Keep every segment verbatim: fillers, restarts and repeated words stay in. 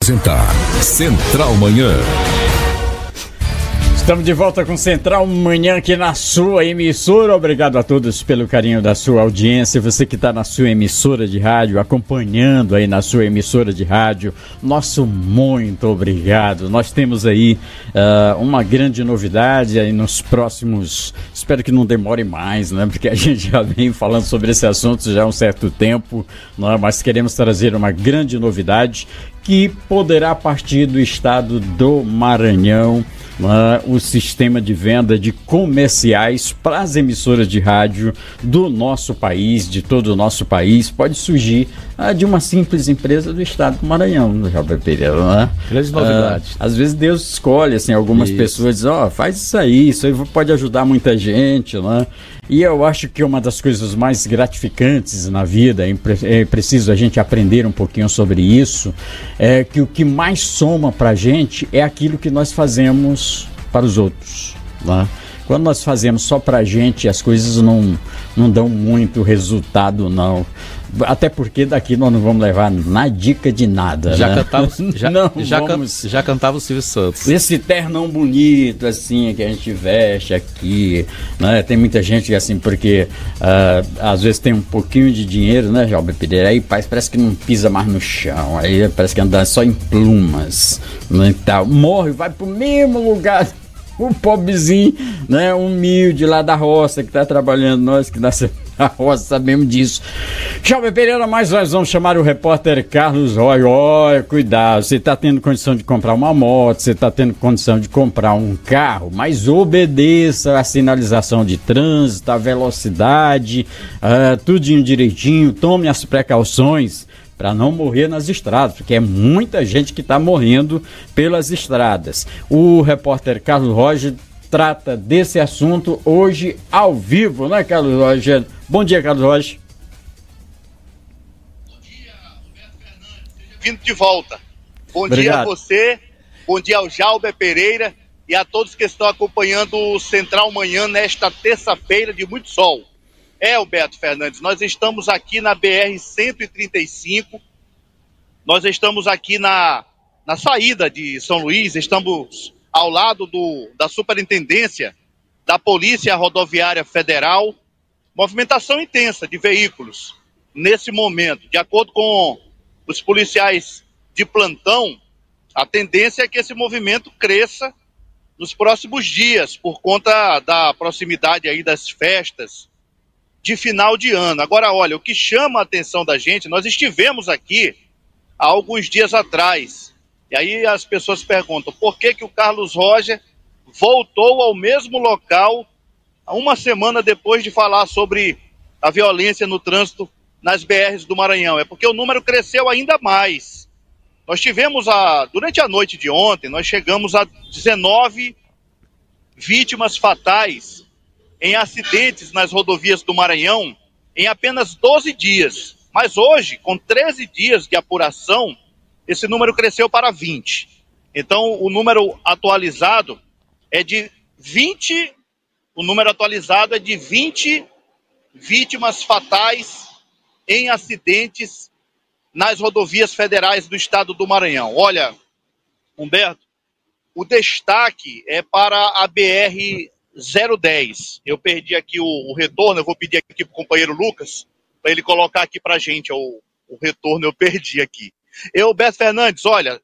apresentar Central Manhã. Estamos de volta com Central Manhã aqui na sua emissora. Obrigado a todos pelo carinho da sua audiência. Você que está na sua emissora de rádio, acompanhando aí na sua emissora de rádio, nosso muito obrigado. Nós temos aí uh, uma grande novidade aí nos próximos, espero que não demore mais, né? Porque a gente já vem falando sobre esse assunto já há um certo tempo, né? Mas queremos trazer uma grande novidade que poderá partir do estado do Maranhão. Uh, o sistema de venda de comerciais para as emissoras de rádio do nosso país, de todo o nosso país, pode surgir uh, de uma simples empresa do estado do Maranhão, no Jalber Pereira, né? Grandes novidades. Uh, às vezes Deus escolhe, assim, algumas isso. pessoas dizem, ó, oh, faz isso aí, isso aí pode ajudar muita gente, né? E eu acho que uma das coisas mais gratificantes na vida, é, pre- é preciso a gente aprender um pouquinho sobre isso, é que o que mais soma pra gente é aquilo que nós fazemos para os outros, né? Quando nós fazemos só pra gente, as coisas não, não dão muito resultado, não. Até porque daqui nós não vamos levar na dica de nada, já né? Cantava, já, não já, vamos... can, já cantava o Silvio Santos. Esse ternão bonito, assim, que a gente veste aqui, né? Tem muita gente que, assim, porque uh, às vezes tem um pouquinho de dinheiro, né, Jalber Pereira? Aí parece que não pisa mais no chão, aí parece que anda só em plumas, né, e tal. Morre, vai pro mesmo lugar... O pobrezinho, né, humilde lá da roça que tá trabalhando, nós que nascemos na roça sabemos disso. Jalber Pereira, mas nós vamos chamar o repórter Carlos Roy. Olha, cuidado, você tá tendo condição de comprar uma moto, você tá tendo condição de comprar um carro, mas obedeça a sinalização de trânsito, a velocidade, uh, tudinho direitinho, tome as precauções para não morrer nas estradas, porque é muita gente que está morrendo pelas estradas. O repórter Carlos Roger trata desse assunto hoje ao vivo, né, Carlos Roger? Bom dia, Carlos Roger. Bom dia, Roberto Fernandes. Seja vindo de volta. Bom Obrigado. dia a você, bom dia ao Jalber Pereira e a todos que estão acompanhando o Central Manhã nesta terça-feira de muito sol. É, Alberto Fernandes, nós estamos aqui na B R cento e trinta e cinco, nós estamos aqui na, na saída de São Luís, estamos ao lado do, da Superintendência da Polícia Rodoviária Federal, movimentação intensa de veículos nesse momento. De acordo com os policiais de plantão, a tendência é que esse movimento cresça nos próximos dias, por conta da proximidade aí das festas de final de ano. Agora, olha, o que chama a atenção da gente, nós estivemos aqui há alguns dias atrás, e aí as pessoas perguntam, por que que o Carlos Roger voltou ao mesmo local uma semana depois de falar sobre a violência no trânsito nas B Rs do Maranhão? É porque o número cresceu ainda mais. Nós tivemos, a, durante a noite de ontem, nós chegamos a dezenove vítimas fatais em acidentes nas rodovias do Maranhão em apenas doze dias. Mas hoje, com treze dias de apuração, esse número cresceu para vinte. Então, o número atualizado é de vinte, o número atualizado é de vinte vítimas fatais em acidentes nas rodovias federais do estado do Maranhão. Olha, Humberto, o destaque é para a B R zero dez. Eu perdi aqui o, o retorno, eu vou pedir aqui para o companheiro Lucas, para ele colocar aqui para a gente o, o retorno, eu perdi aqui. Eu, Beto Fernandes, olha,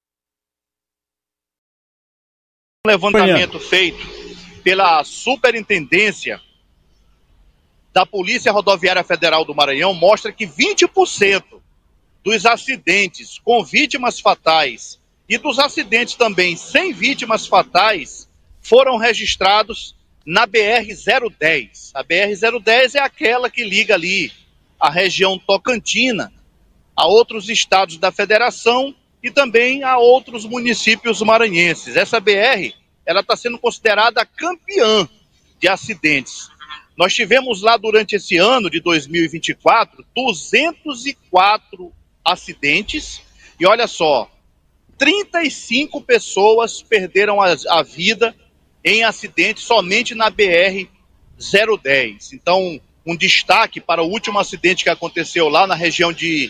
um levantamento feito pela Superintendência da Polícia Rodoviária Federal do Maranhão mostra que vinte por cento dos acidentes com vítimas fatais e dos acidentes também sem vítimas fatais foram registrados na B R zero dez. A B R zero dez é aquela que liga ali a região tocantina a outros estados da federação e também a outros municípios maranhenses. Essa B R, ela está sendo considerada campeã de acidentes. Nós tivemos lá durante esse ano de dois mil e vinte e quatro duzentos e quatro acidentes e olha só, trinta e cinco pessoas perderam a, a vida em acidentes somente na B R zero dez. Então, um destaque para o último acidente que aconteceu lá na região de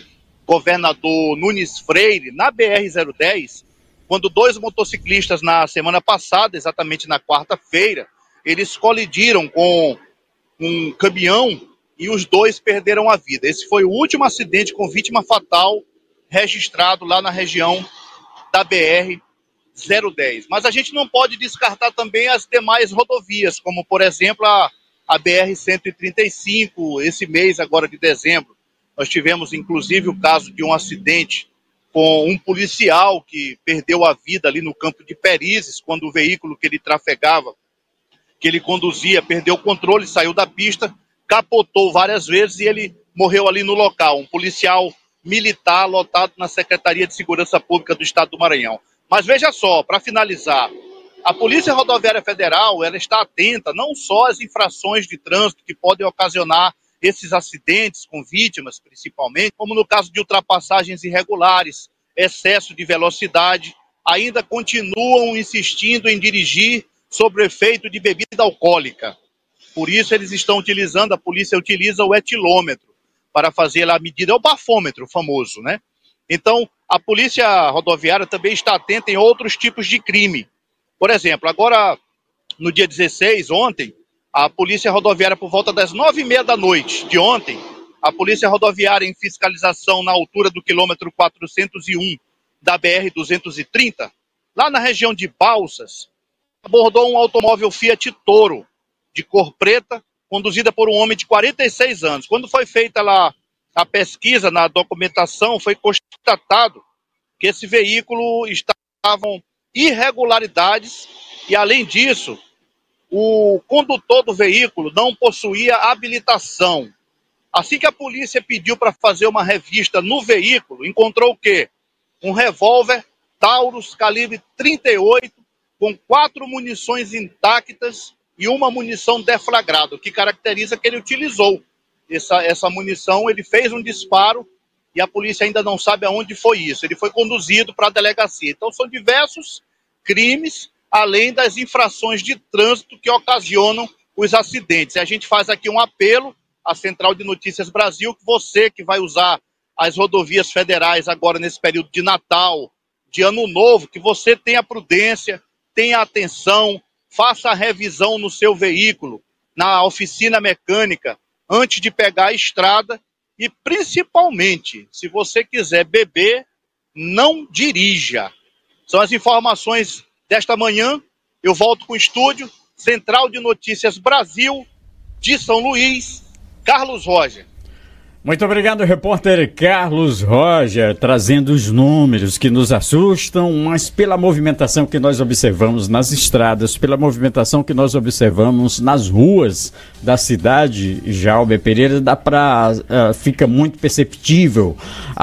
governador Nunes Freire, na B R zero dez, quando dois motociclistas na semana passada, exatamente na quarta-feira, eles colidiram com um caminhão e os dois perderam a vida. Esse foi o último acidente com vítima fatal registrado lá na região da B R zero dez. Mas a gente não pode descartar também as demais rodovias, como, por exemplo, a, a B R cento e trinta e cinco, esse mês agora de dezembro. Nós tivemos, inclusive, o caso de um acidente com um policial que perdeu a vida ali no campo de Perizes, quando o veículo que ele trafegava, que ele conduzia, perdeu o controle, saiu da pista, capotou várias vezes e ele morreu ali no local. Um policial militar lotado na Secretaria de Segurança Pública do Estado do Maranhão. Mas veja só, para finalizar, a Polícia Rodoviária Federal, ela está atenta não só às infrações de trânsito que podem ocasionar esses acidentes com vítimas, principalmente, como no caso de ultrapassagens irregulares, excesso de velocidade, ainda continuam insistindo em dirigir sob o efeito de bebida alcoólica. Por isso eles estão utilizando, a polícia utiliza o etilômetro para fazer a medida, é o bafômetro famoso, né? Então, a Polícia Rodoviária também está atenta em outros tipos de crime. Por exemplo, agora, no dia dezesseis, ontem, a Polícia Rodoviária, por volta das nove e meia da noite de ontem, a Polícia Rodoviária, em fiscalização na altura do quilômetro quatrocentos e um da B R duzentos e trinta, lá na região de Balsas, abordou um automóvel Fiat Toro, de cor preta, conduzida por um homem de quarenta e seis anos. Quando foi feita lá a pesquisa na documentação, foi constatado que esse veículo estava com irregularidades e, além disso, o condutor do veículo não possuía habilitação. Assim que a polícia pediu para fazer uma revista no veículo, encontrou o quê? Um revólver Taurus calibre trinta e oito com quatro munições intactas e uma munição deflagrada, o que caracteriza que ele utilizou essa, essa munição. Ele fez um disparo e a polícia ainda não sabe aonde foi isso. Ele foi conduzido para a delegacia. Então são diversos crimes, além das infrações de trânsito que ocasionam os acidentes. E a gente faz aqui um apelo à Central de Notícias Brasil, que você que vai usar as rodovias federais agora nesse período de Natal, de Ano Novo, que você tenha prudência, tenha atenção, faça a revisão no seu veículo, na oficina mecânica, antes de pegar a estrada e, principalmente, se você quiser beber, não dirija. São as informações desta manhã. Eu volto com o estúdio, Central de Notícias Brasil, de São Luís, Carlos Roger. Muito obrigado, repórter Carlos Roger, trazendo os números que nos assustam, mas pela movimentação que nós observamos nas estradas, pela movimentação que nós observamos nas ruas da cidade, Jalber Pereira, dá pra, uh, fica muito perceptível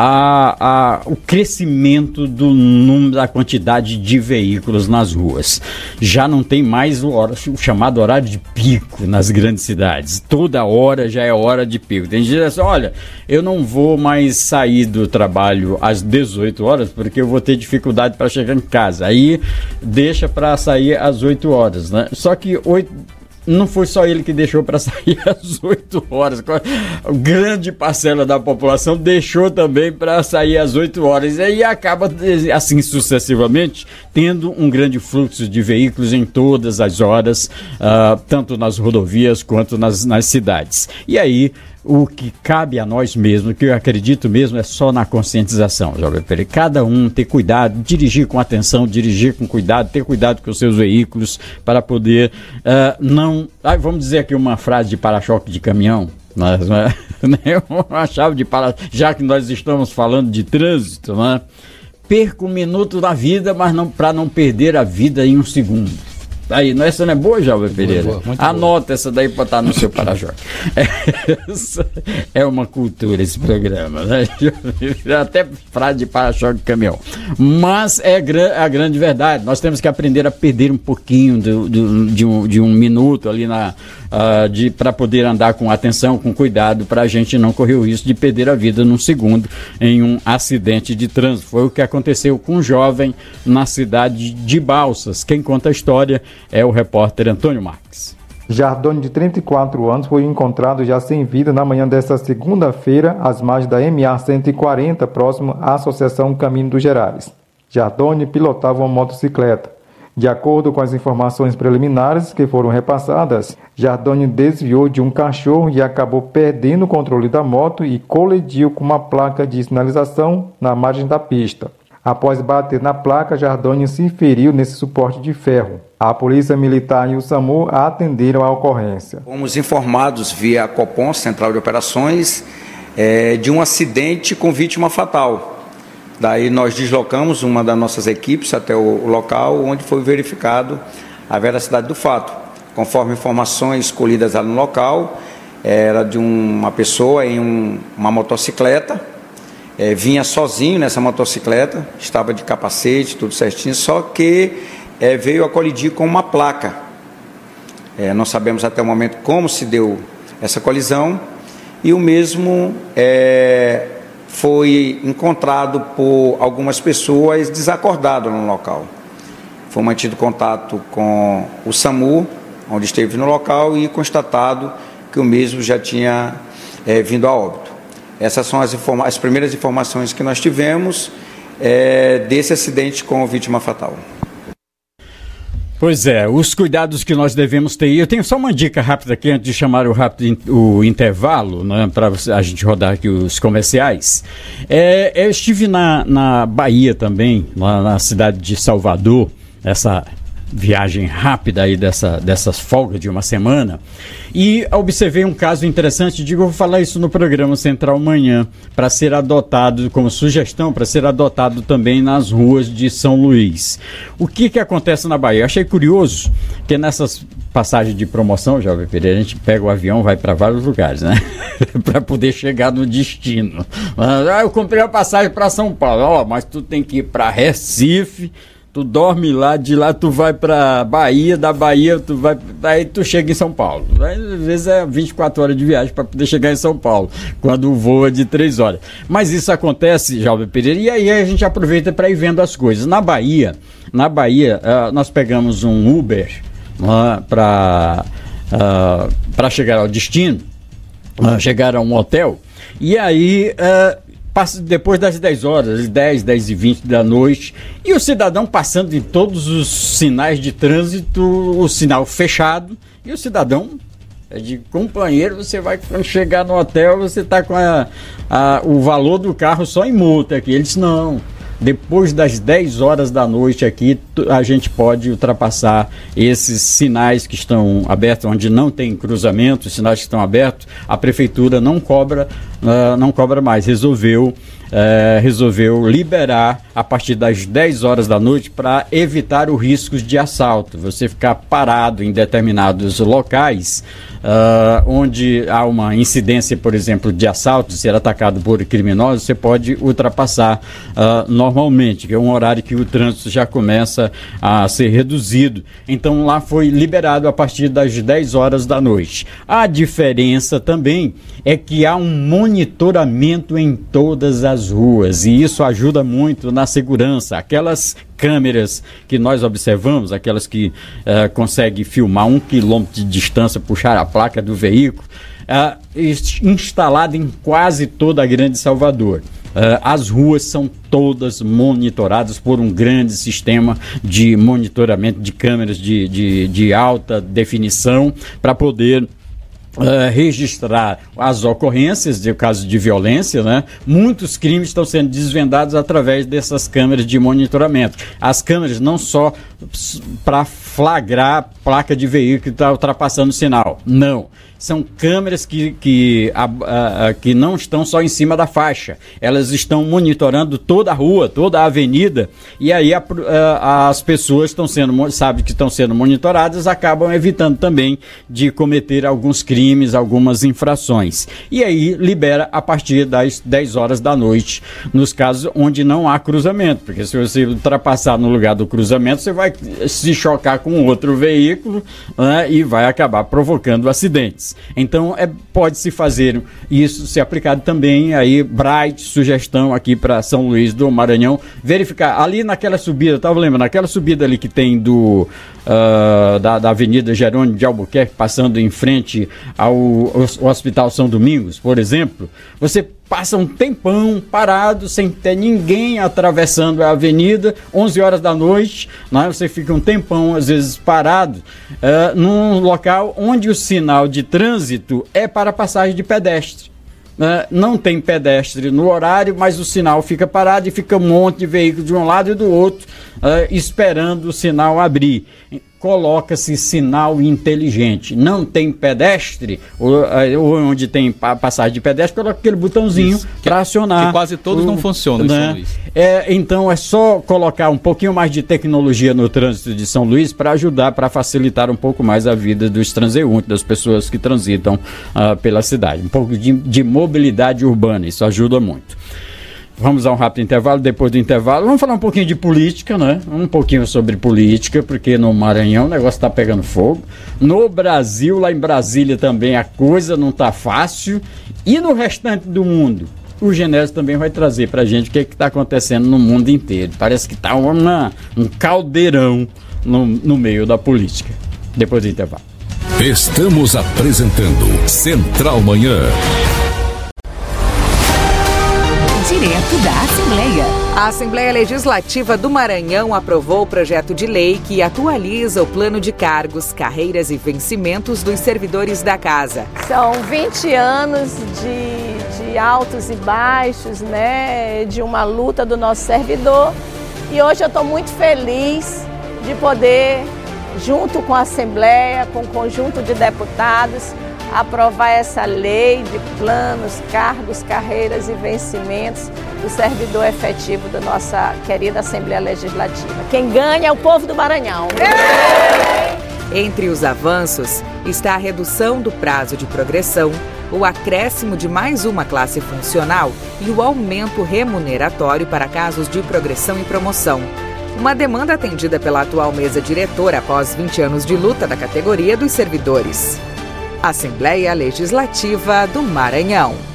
a, a, o crescimento do número, da quantidade de veículos nas ruas. Já não tem mais o, hora, o chamado horário de pico nas grandes cidades. Toda hora já é hora de pico. Tem gente que diz assim, olha, eu não vou mais sair do trabalho às dezoito horas porque eu vou ter dificuldade para chegar em casa. Aí deixa para sair às oito horas, né? Só que oito... não foi só ele que deixou para sair às oito horas. A grande parcela da população deixou também para sair às oito horas. E aí acaba, assim sucessivamente, tendo um grande fluxo de veículos em todas as horas, uh, tanto nas rodovias quanto nas, nas cidades. E aí, o que cabe a nós mesmos, o que eu acredito mesmo, é só na conscientização, Jovem Pereira. Cada um ter cuidado, dirigir com atenção, dirigir com cuidado, ter cuidado com os seus veículos para poder uh, não... Ah, vamos dizer aqui uma frase de para-choque de caminhão, mas, né, uma chave de para... já que nós estamos falando de trânsito, né? Perca um minuto da vida, mas não, para não perder a vida em um segundo. Aí, não, essa não é boa, Jalber Pereira? Boa, boa, Anota boa. Essa daí para estar no seu para-choque. Essa é uma cultura, esse programa, né? Até frase de para-choque de caminhão. Mas é a grande verdade. Nós temos que aprender a perder um pouquinho do, do, de, um, de um minuto ali na, uh, de, para poder andar com atenção, com cuidado, para a gente não correr o risco de perder a vida num segundo em um acidente de trânsito. Foi o que aconteceu com um jovem na cidade de Balsas. Quem conta a história é o repórter Antônio Marques. Jardone, de trinta e quatro anos, foi encontrado já sem vida na manhã desta segunda-feira, às margens da M A cento e quarenta, próximo à Associação Caminho dos Gerais. Jardone pilotava uma motocicleta. De acordo com as informações preliminares que foram repassadas, Jardone desviou de um cachorro e acabou perdendo o controle da moto e colidiu com uma placa de sinalização na margem da pista. Após bater na placa, Jardone se feriu nesse suporte de ferro. A Polícia Militar e o SAMU atenderam a ocorrência. Fomos informados via Copom, Central de Operações, é, de um acidente com vítima fatal. Daí nós deslocamos uma das nossas equipes até o local, onde foi verificado a veracidade do fato. Conforme informações colhidas lá no local, era de uma pessoa em um, uma motocicleta, é, vinha sozinho nessa motocicleta, estava de capacete, tudo certinho, só que é, veio a colidir com uma placa. É, não sabemos até o momento como se deu essa colisão, e o mesmo é, foi encontrado por algumas pessoas desacordado no local. Foi mantido contato com o SAMU, onde esteve no local, e constatado que o mesmo já tinha é, vindo a óbito. Essas são as, informa- as primeiras informações que nós tivemos é, desse acidente com vítima fatal. Pois é, os cuidados que nós devemos ter. Eu tenho só uma dica rápida aqui, antes de chamar o, rápido, o intervalo, né, para a gente rodar aqui os comerciais. É, eu estive na, na Bahia também, lá na cidade de Salvador, essa viagem rápida aí dessa, dessas folgas de uma semana, e observei um caso interessante. Digo, eu vou falar isso no programa Central Manhã, para ser adotado como sugestão, para ser adotado também nas ruas de São Luís. O que que acontece na Bahia? Eu achei curioso que nessas passagens de promoção, Jovem Pereira, a gente pega o avião, vai para vários lugares, né? Para poder chegar no destino. Ah, eu comprei a passagem para São Paulo. Ó, mas tu tem que ir para Recife, tu dorme lá, de lá tu vai pra Bahia, da Bahia tu vai, aí tu chega em São Paulo. Aí, às vezes é vinte e quatro horas de viagem para poder chegar em São Paulo, quando o voo é de três horas. Mas isso acontece, Jovem Pereira, e aí a gente aproveita para ir vendo as coisas. Na Bahia, na Bahia, uh, nós pegamos um Uber uh, para uh, para chegar ao destino, uh, chegar a um hotel, e aí uh, passa depois das dez horas, dez, dez e vinte da noite, e o cidadão passando em todos os sinais de trânsito, o sinal fechado, e o cidadão é de companheiro. Você vai, quando chegar no hotel, você está com a, a, o valor do carro só em multa aqui. Ele disse, não, depois das dez horas da noite aqui, a gente pode ultrapassar esses sinais que estão abertos, onde não tem cruzamento, os sinais que estão abertos, a prefeitura não cobra, uh, não cobra mais, resolveu, uh, resolveu liberar a partir das dez horas da noite para evitar os riscos de assalto. Você ficar parado em determinados locais, uh, onde há uma incidência, por exemplo, de assalto, de ser atacado por criminosos, você pode ultrapassar uh, normalmente, que é um horário que o trânsito já começa a ser reduzido. Então lá foi liberado a partir das dez horas da noite. A diferença também é que há um monitoramento em todas as ruas, e isso ajuda muito na segurança. Aquelas câmeras que nós observamos, aquelas que uh, conseguem filmar um quilômetro de distância, puxar a placa do veículo, uh, instalada em quase toda a Grande Salvador. Uh, as ruas são todas monitoradas por um grande sistema de monitoramento de câmeras de, de, de alta definição, para poder Uh, registrar as ocorrências de casos de violência, né? Muitos crimes estão sendo desvendados através dessas câmeras de monitoramento. As câmeras não só para flagrar placa de veículo que está ultrapassando o sinal, não. São câmeras que, que, a, a, a, que não estão só em cima da faixa, elas estão monitorando toda a rua, toda a avenida, e aí a, a, as pessoas estão sendo, sabem que estão sendo monitoradas, acabam evitando também de cometer alguns crimes, algumas infrações. E aí libera a partir das dez horas da noite, nos casos onde não há cruzamento, porque se você ultrapassar no lugar do cruzamento, você vai se chocar com outro veículo, né, e vai acabar provocando acidentes. mais. Então, é, pode-se fazer isso, ser aplicado também, aí, Bright, sugestão aqui para São Luís do Maranhão, verificar, ali naquela subida, estava lembrando, naquela subida ali que tem do, uh, da, da Avenida Jerônimo de Albuquerque, passando em frente ao, ao Hospital São Domingos, por exemplo, você passa um tempão parado, sem ter ninguém atravessando a avenida, onze horas da noite, né? Você fica um tempão, às vezes, parado, uh, num local onde o sinal de trânsito é para passagem de pedestre. Uh, não tem pedestre no horário, mas o sinal fica parado e fica um monte de veículos de um lado e do outro, uh, esperando o sinal abrir. Coloca-se sinal inteligente. Não tem pedestre, ou, ou onde tem passagem de pedestre, coloca aquele botãozinho para acionar. Que quase todos o, não funcionam, né? Em São Luís. É, então é só colocar um pouquinho mais de tecnologia no trânsito de São Luís para ajudar, para facilitar um pouco mais a vida dos transeuntes, das pessoas que transitam uh, pela cidade. Um pouco de, de mobilidade urbana, isso ajuda muito. Vamos a um rápido intervalo. Depois do intervalo, vamos falar um pouquinho de política, né? Um pouquinho sobre política, porque no Maranhão o negócio está pegando fogo. No Brasil, lá em Brasília também a coisa não está fácil. E no restante do mundo, o Genésio também vai trazer para a gente o que está acontecendo no mundo inteiro. Parece que está um caldeirão no, no meio da política. Depois do intervalo. Estamos apresentando Central Manhã. Direto da Assembleia. A Assembleia Legislativa do Maranhão aprovou o projeto de lei que atualiza o plano de cargos, carreiras e vencimentos dos servidores da Casa. São vinte anos de, de altos e baixos, né, de uma luta do nosso servidor. E hoje eu estou muito feliz de poder, junto com a Assembleia, com o conjunto de deputados, aprovar essa lei de planos, cargos, carreiras e vencimentos do servidor efetivo da nossa querida Assembleia Legislativa. Quem ganha é o povo do Maranhão. Entre os avanços está a redução do prazo de progressão, o acréscimo de mais uma classe funcional e o aumento remuneratório para casos de progressão e promoção. Uma demanda atendida pela atual mesa diretora após vinte anos de luta da categoria dos servidores. Assembleia Legislativa do Maranhão.